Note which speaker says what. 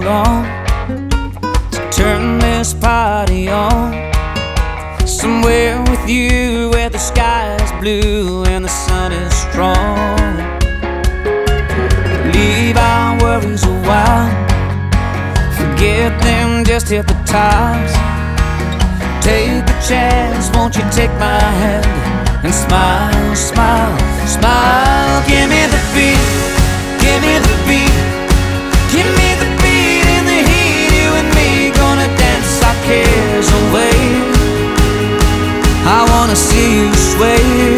Speaker 1: long to turn this party on. Somewhere with you where the sky is blue and the sun is strong. Leave our worries a while, forget them, just hit the tops. Take a chance, won't you take my hand and smile, smile, smile. Give me the beat, give me the beat, give me the beat in the heat. You and me gonna dance our cares away. I wanna see you sway.